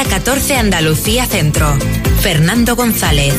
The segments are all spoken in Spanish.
Hora 14 Andalucía Centro. Fernando González.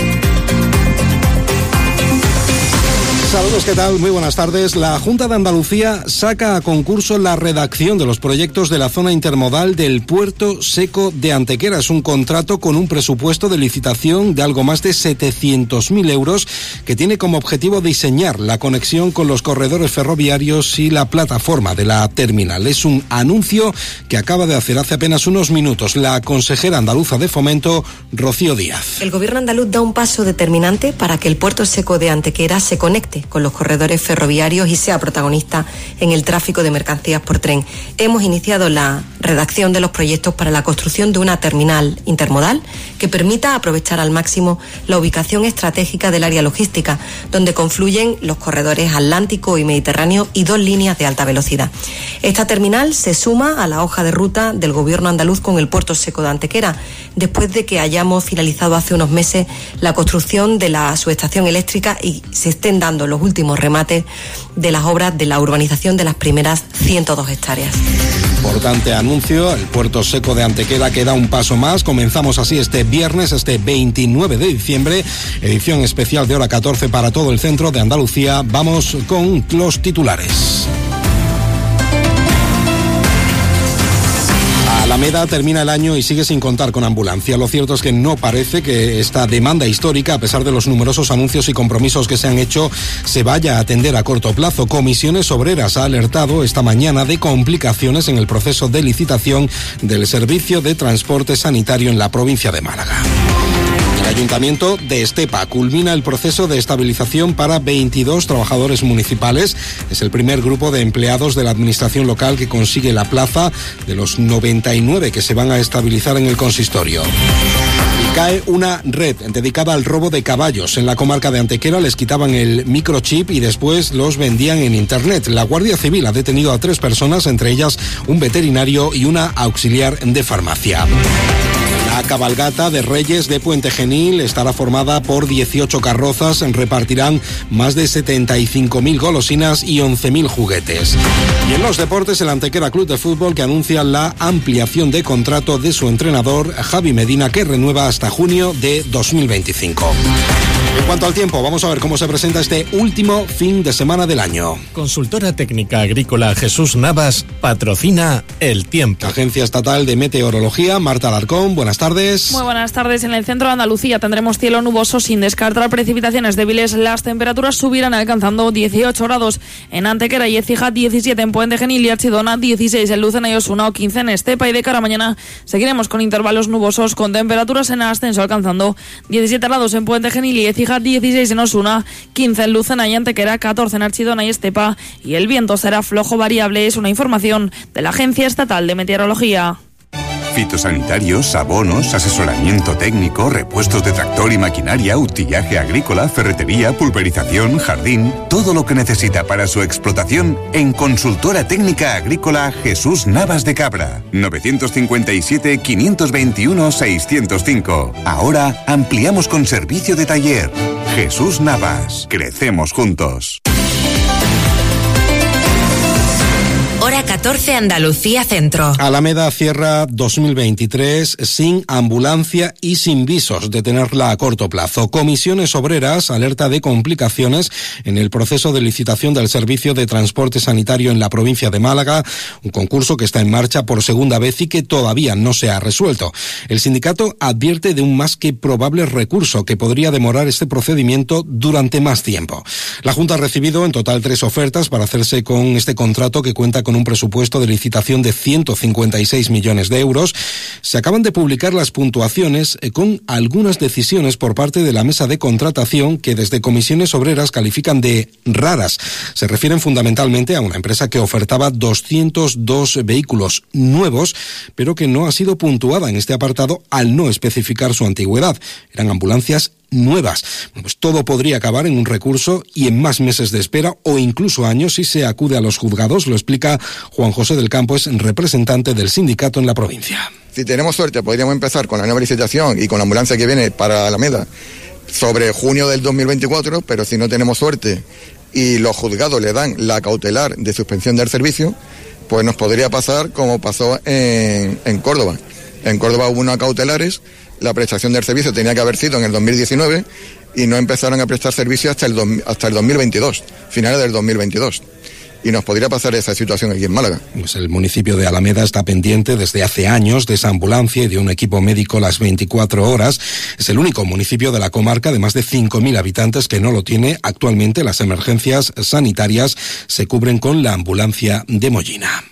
Saludos, ¿qué tal? Muy buenas tardes. La Junta de Andalucía saca a concurso la redacción de los proyectos de la zona intermodal del Puerto Seco de Antequera. Es un contrato con un presupuesto de licitación de algo más de 700.000 euros que tiene como objetivo diseñar la conexión con los corredores ferroviarios y la plataforma de la terminal. Es un anuncio que acaba de hacer hace apenas unos minutos la consejera andaluza de Fomento, Rocío Díaz. El gobierno andaluz da un paso determinante para que el Puerto Seco de Antequera se conecte con los corredores ferroviarios y sea protagonista en el tráfico de mercancías por tren. Hemos iniciado la redacción de los proyectos para la construcción de una terminal intermodal que permita aprovechar al máximo la ubicación estratégica del área logística, donde confluyen los corredores Atlántico y Mediterráneo y 2 líneas de alta velocidad. Esta terminal se suma a la hoja de ruta del gobierno andaluz con el Puerto Seco de Antequera, después de que hayamos finalizado hace unos meses la construcción de la subestación eléctrica y se estén dando los últimos remates de las obras de la urbanización de las primeras 102 hectáreas. Importante anuncio, el Puerto Seco de Antequera queda un paso más. Comenzamos así este viernes, este 29 de diciembre, edición especial de Hora 14 para todo el centro de Andalucía. Vamos con los titulares. Alameda termina el año y sigue sin contar con ambulancia. Lo cierto es que no parece que esta demanda histórica, a pesar de los numerosos anuncios y compromisos que se han hecho, se vaya a atender a corto plazo. Comisiones Obreras ha alertado esta mañana de complicaciones en el proceso de licitación del servicio de transporte sanitario en la provincia de Málaga. El Ayuntamiento de Estepa culmina el proceso de estabilización para 22 trabajadores municipales. Es el primer grupo de empleados de la administración local que consigue la plaza de los 99 que se van a estabilizar en el consistorio. Y cae una red dedicada al robo de caballos. En la comarca de Antequera les quitaban el microchip y después los vendían en internet. La Guardia Civil ha detenido a 3 personas, entre ellas un veterinario y una auxiliar de farmacia. La cabalgata de Reyes de Puente Genil estará formada por 18 carrozas, repartirán más de 75.000 golosinas y 11.000 juguetes. Y en los deportes, el Antequera Club de Fútbol que anuncia la ampliación de contrato de su entrenador, Javi Medina, que renueva hasta junio de 2025. En cuanto al tiempo, vamos a ver cómo se presenta este último fin de semana del año. Consultora técnica agrícola Jesús Navas patrocina el tiempo. Agencia Estatal de Meteorología, Marta Alarcón, buenas tardes. Muy buenas tardes. En el centro de Andalucía tendremos cielo nuboso sin descartar precipitaciones débiles. Las temperaturas subirán alcanzando 18 grados en Antequera y Écija, 17 en Puente Genil y Archidona, 16 en Lucena y Osuna, 15 en Estepa, y de cara a mañana seguiremos con intervalos nubosos con temperaturas en ascenso alcanzando 17 grados en Puente Genil y Écija, 16 en Osuna, 15 en Lucena y Antequera, 14 en Archidona y Estepa, y el viento será flojo variable. Es una información de la Agencia Estatal de Meteorología. Fitosanitarios, abonos, asesoramiento técnico, repuestos de tractor y maquinaria, utillaje agrícola, ferretería, pulverización, jardín, todo lo que necesita para su explotación en Consultora Técnica Agrícola Jesús Navas de Cabra. 957-521-605. Ahora ampliamos con servicio de taller. Jesús Navas. Crecemos juntos. Hora 14 Andalucía Centro. Alameda cierra 2023 sin ambulancia y sin visos de tenerla a corto plazo. Comisiones Obreras alerta de complicaciones en el proceso de licitación del servicio de transporte sanitario en la provincia de Málaga, un concurso que está en marcha por segunda vez y que todavía no se ha resuelto. El sindicato advierte de un más que probable recurso que podría demorar este procedimiento durante más tiempo. La Junta ha recibido en total 3 ofertas para hacerse con este contrato que cuenta con un presupuesto de licitación de 156 millones de euros. Se acaban de publicar las puntuaciones con algunas decisiones por parte de la mesa de contratación que desde Comisiones Obreras califican de raras. Se refieren fundamentalmente a una empresa que ofertaba 202 vehículos nuevos, pero que no ha sido puntuada en este apartado al no especificar su antigüedad. Eran ambulancias nuevas. Pues todo podría acabar en un recurso y en más meses de espera o incluso años si se acude a los juzgados, lo explica Juan José del Campo, es representante del sindicato en la provincia. Si tenemos suerte, podríamos empezar con la nueva licitación y con la ambulancia que viene para Alameda sobre junio del 2024, pero si no tenemos suerte y los juzgados le dan la cautelar de suspensión del servicio, pues nos podría pasar como pasó en Córdoba, En Córdoba hubo unas cautelares, la prestación del servicio tenía que haber sido en el 2019 y no empezaron a prestar servicio hasta el 2022, finales del 2022. Y nos podría pasar esa situación aquí en Málaga. Pues el municipio de Alameda está pendiente desde hace años de esa ambulancia y de un equipo médico las 24 horas. Es el único municipio de la comarca de más de 5.000 habitantes que no lo tiene. Actualmente las emergencias sanitarias se cubren con la ambulancia de Mollina.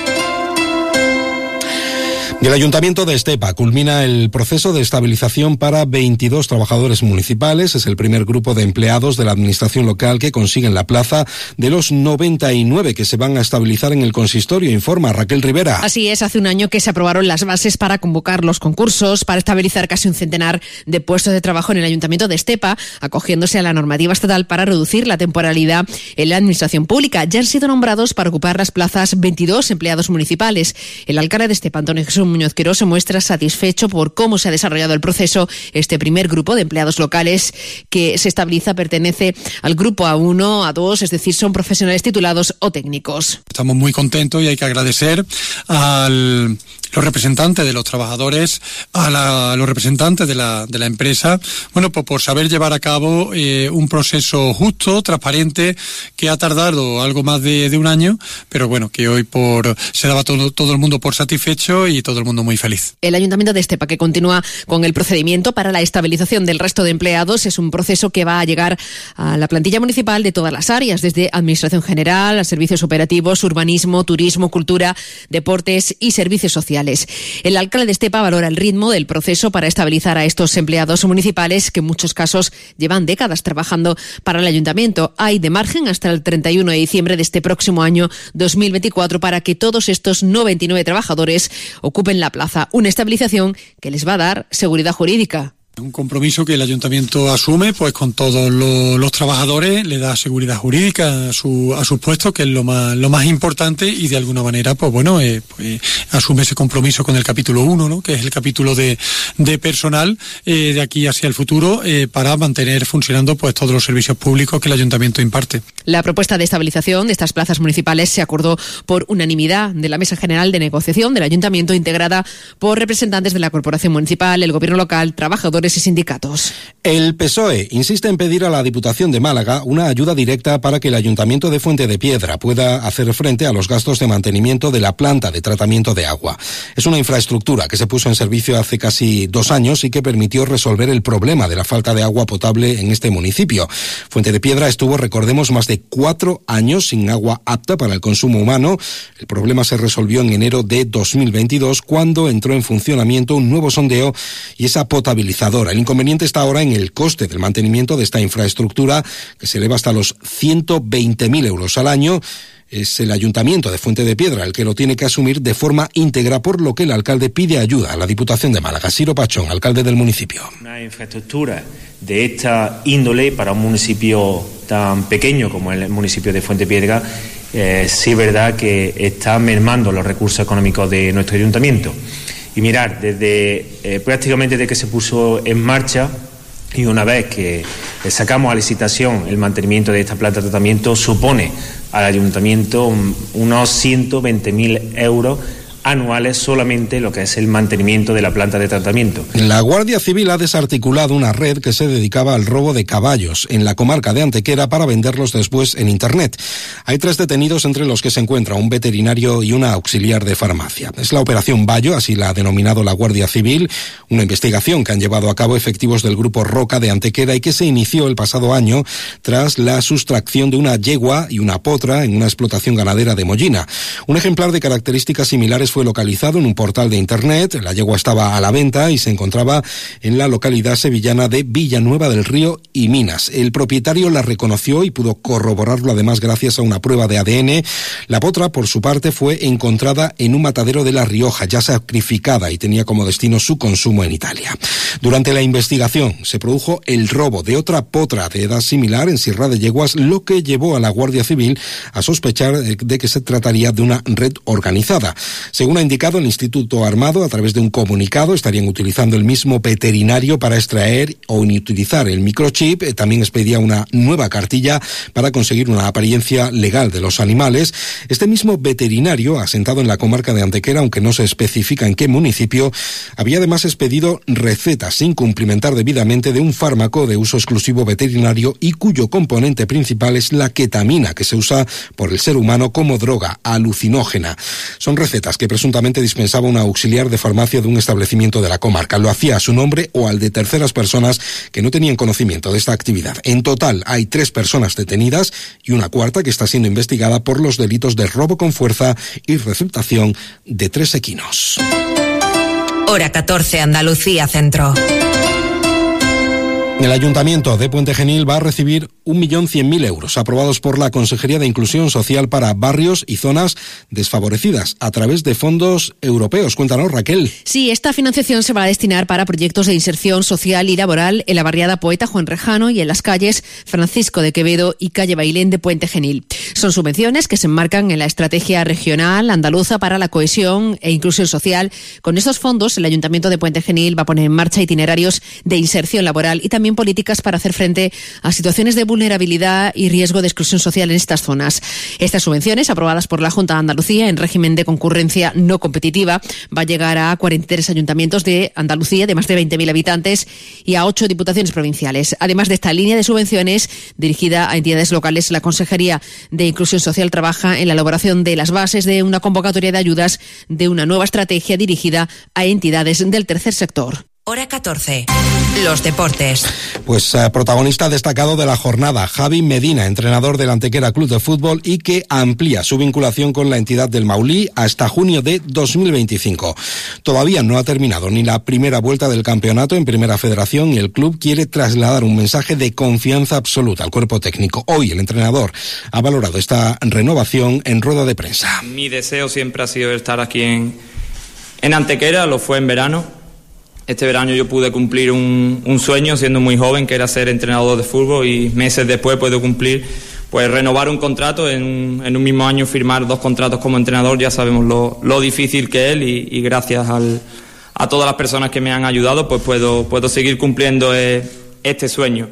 Y el Ayuntamiento de Estepa culmina el proceso de estabilización para 22 trabajadores municipales. Es el primer grupo de empleados de la administración local que consiguen la plaza de los 99 que se van a estabilizar en el consistorio, informa Raquel Rivera. Así es, hace un año que se aprobaron las bases para convocar los concursos, para estabilizar casi un centenar de puestos de trabajo en el Ayuntamiento de Estepa, acogiéndose a la normativa estatal para reducir la temporalidad en la administración pública. Ya han sido nombrados para ocupar las plazas 22 empleados municipales. El alcalde de Estepa, Antonio Jesús Muñoz Quirós, se muestra satisfecho por cómo se ha desarrollado el proceso. Este primer grupo de empleados locales que se estabiliza pertenece al grupo A1, A2, es decir, son profesionales titulados o técnicos. Estamos muy contentos y hay que agradecer a los representantes de los trabajadores, a los representantes de la empresa, por saber llevar a cabo un proceso justo, transparente, que ha tardado algo más de un año, pero que hoy se daba todo el mundo por satisfecho y todo el mundo muy feliz. El Ayuntamiento de Estepa, que continúa con el procedimiento para la estabilización del resto de empleados, es un proceso que va a llegar a la plantilla municipal de todas las áreas, desde Administración General, a servicios operativos, urbanismo, turismo, cultura, deportes y servicios sociales. El alcalde de Estepa valora el ritmo del proceso para estabilizar a estos empleados municipales que en muchos casos llevan décadas trabajando para el ayuntamiento. Hay de margen hasta el 31 de diciembre de este próximo año 2024 para que todos estos 99 trabajadores ocupen la plaza. Una estabilización que les va a dar seguridad jurídica. Un compromiso que el ayuntamiento asume con todos los trabajadores, le da seguridad jurídica a sus puestos, que es lo más importante, y de alguna manera asume ese compromiso con el capítulo 1, ¿no? Que es el capítulo de personal de aquí hacia el futuro, para mantener funcionando todos los servicios públicos que el ayuntamiento imparte. La propuesta de estabilización de estas plazas municipales se acordó por unanimidad de la Mesa General de Negociación del Ayuntamiento, integrada por representantes de la Corporación Municipal, el Gobierno local, trabajadores y sindicatos. El PSOE insiste en pedir a la Diputación de Málaga una ayuda directa para que el Ayuntamiento de Fuente de Piedra pueda hacer frente a los gastos de mantenimiento de la planta de tratamiento de agua. Es una infraestructura que se puso en servicio hace casi 2 años y que permitió resolver el problema de la falta de agua potable en este municipio. Fuente de Piedra estuvo, recordemos, más de 4 años sin agua apta para el consumo humano. El problema se resolvió en enero de 2022, cuando entró en funcionamiento un nuevo sondeo y esa potabilizadora. El inconveniente está ahora en el coste del mantenimiento de esta infraestructura, que se eleva hasta los 120.000 euros al año. Es el Ayuntamiento de Fuente de Piedra el que lo tiene que asumir de forma íntegra, por lo que el alcalde pide ayuda a la Diputación de Málaga. Ciro Pachón, alcalde del municipio. Una infraestructura de esta índole para un municipio tan pequeño como el municipio de Fuente de Piedra, sí es verdad que está mermando los recursos económicos de nuestro ayuntamiento. Y mirar, prácticamente desde que se puso en marcha, y una vez que sacamos a licitación el mantenimiento de esta planta de tratamiento, supone al ayuntamiento unos 120.000 euros anuales solamente lo que es el mantenimiento de la planta de tratamiento. La Guardia Civil ha desarticulado una red que se dedicaba al robo de caballos en la comarca de Antequera para venderlos después en Internet. Hay 3 detenidos, entre los que se encuentra un veterinario y una auxiliar de farmacia. Es la Operación Bayo, así la ha denominado la Guardia Civil, una investigación que han llevado a cabo efectivos del Grupo Roca de Antequera y que se inició el pasado año tras la sustracción de una yegua y una potra en una explotación ganadera de Mollina. Un ejemplar de características similares fue localizado en un portal de Internet. La yegua estaba a la venta y se encontraba en la localidad sevillana de Villanueva del Río y Minas. El propietario la reconoció y pudo corroborarlo además gracias a una prueba de ADN. La potra, por su parte, fue encontrada en un matadero de La Rioja, ya sacrificada, y tenía como destino su consumo en Italia. Durante la investigación se produjo el robo de otra potra de edad similar en Sierra de Yeguas, lo que llevó a la Guardia Civil a sospechar de que se trataría de una red organizada. Se Según ha indicado el Instituto Armado, a través de un comunicado, estarían utilizando el mismo veterinario para extraer o utilizar el microchip. También expedía una nueva cartilla para conseguir una apariencia legal de los animales. Este mismo veterinario, asentado en la comarca de Antequera, aunque no se especifica en qué municipio, había además expedido recetas sin cumplimentar debidamente de un fármaco de uso exclusivo veterinario y cuyo componente principal es la ketamina, que se usa por el ser humano como droga alucinógena. Son recetas que presuntamente dispensaba un auxiliar de farmacia de un establecimiento de la comarca. Lo hacía a su nombre o al de terceras personas que no tenían conocimiento de esta actividad. En total hay 3 personas detenidas y una cuarta que está siendo investigada por los delitos de robo con fuerza y receptación de 3 equinos. Hora 14, Andalucía Centro. El Ayuntamiento de Puente Genil va a recibir 1.100.000 euros aprobados por la Consejería de Inclusión Social para barrios y zonas desfavorecidas a través de fondos europeos. Cuéntanos, Raquel. Sí, esta financiación se va a destinar para proyectos de inserción social y laboral en la barriada Poeta Juan Rejano y en las calles Francisco de Quevedo y calle Bailén de Puente Genil. Son subvenciones que se enmarcan en la Estrategia Regional Andaluza para la Cohesión e Inclusión Social. Con estos fondos, el Ayuntamiento de Puente Genil va a poner en marcha itinerarios de inserción laboral y también políticas para hacer frente a situaciones de vulnerabilidad y riesgo de exclusión social en estas zonas. Estas subvenciones, aprobadas por la Junta de Andalucía en régimen de concurrencia no competitiva, va a llegar a 43 ayuntamientos de Andalucía de más de 20.000 habitantes y a 8 diputaciones provinciales. Además de esta línea de subvenciones dirigida a entidades locales, la Consejería de Inclusión Social trabaja en la elaboración de las bases de una convocatoria de ayudas de una nueva estrategia dirigida a entidades del tercer sector. Hora 14. Los deportes. Pues protagonista destacado de la jornada, Javi Medina, entrenador del Antequera Club de Fútbol y que amplía su vinculación con la entidad del Maulí hasta junio de 2025. Todavía no ha terminado ni la primera vuelta del campeonato en Primera Federación y el club quiere trasladar un mensaje de confianza absoluta al cuerpo técnico. Hoy el entrenador ha valorado esta renovación en rueda de prensa. Mi deseo siempre ha sido estar aquí en Antequera, lo fue en verano. Este verano yo pude cumplir un sueño siendo muy joven, que era ser entrenador de fútbol, y meses después puedo cumplir, pues renovar un contrato, en un mismo año firmar 2 contratos como entrenador. Ya sabemos lo difícil que es y gracias a todas las personas que me han ayudado, pues puedo seguir cumpliendo este sueño.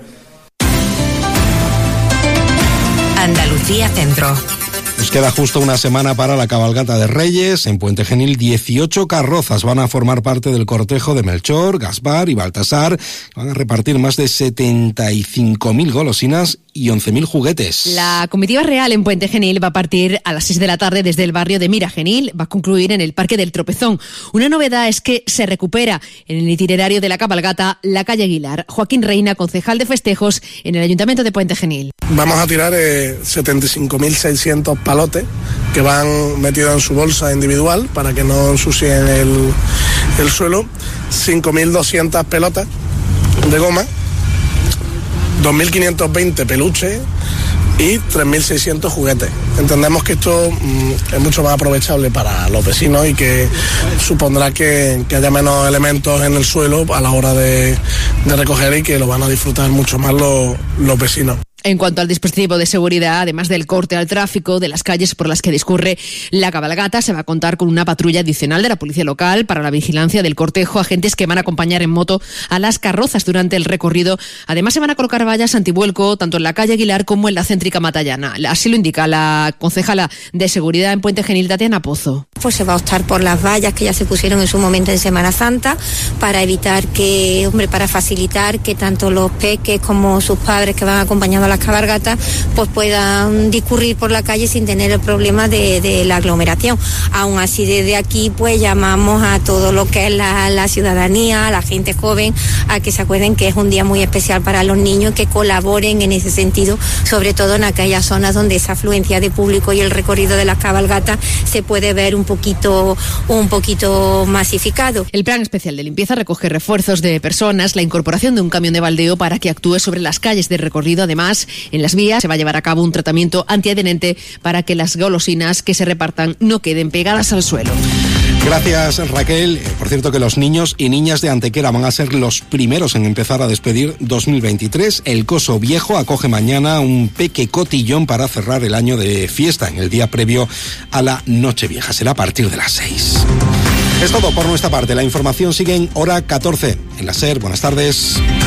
Andalucía Centro. Nos queda justo una semana para la cabalgata de Reyes. En Puente Genil, 18 carrozas van a formar parte del cortejo de Melchor, Gaspar y Baltasar. Van a repartir más de 75.000 golosinas y 11.000 juguetes. La comitiva real en Puente Genil va a partir a las 6 de la tarde desde el barrio de Mira Genil. Va a concluir en el Parque del Tropezón. Una novedad es que se recupera en el itinerario de la cabalgata la calle Aguilar. Joaquín Reina, concejal de festejos en el Ayuntamiento de Puente Genil. Vamos a tirar 75.600 palotes que van metidos en su bolsa individual para que no ensucien el suelo, 5.200 pelotas de goma, 2.520 peluches y 3.600 juguetes. Entendemos que esto es mucho más aprovechable para los vecinos y que supondrá que haya menos elementos en el suelo a la hora de recoger y que lo van a disfrutar mucho más los vecinos. En cuanto al dispositivo de seguridad, además del corte al tráfico de las calles por las que discurre la cabalgata, se va a contar con una patrulla adicional de la policía local para la vigilancia del cortejo, agentes que van a acompañar en moto a las carrozas durante el recorrido. Además, se van a colocar vallas antivuelco tanto en la calle Aguilar como en la céntrica Matallana. Así lo indica la concejala de seguridad en Puente Genil, Tatiana Pozo. Pues se va a optar por las vallas que ya se pusieron en su momento en Semana Santa para evitar para facilitar que tanto los peques como sus padres que van acompañando las cabalgatas pues puedan discurrir por la calle sin tener el problema de la aglomeración. Aún así, desde aquí pues llamamos a todo lo que es la ciudadanía, a la gente joven, a que se acuerden que es un día muy especial para los niños, que colaboren en ese sentido, sobre todo en aquellas zonas donde esa afluencia de público y el recorrido de las cabalgatas se puede ver un poquito masificado. El plan especial de limpieza recoge refuerzos de personas, la incorporación de un camión de baldeo para que actúe sobre las calles de recorrido. Además, en las vías se va a llevar a cabo un tratamiento antiadherente para que las golosinas que se repartan no queden pegadas al suelo. Gracias, Raquel. Por cierto, que los niños y niñas de Antequera van a ser los primeros en empezar a despedir 2023. El Coso Viejo acoge mañana un peque cotillón para cerrar el año de fiesta en el día previo a la Nochevieja. Será a partir de las 6. Es todo por nuestra parte. La información sigue en hora 14 en la SER. Buenas tardes.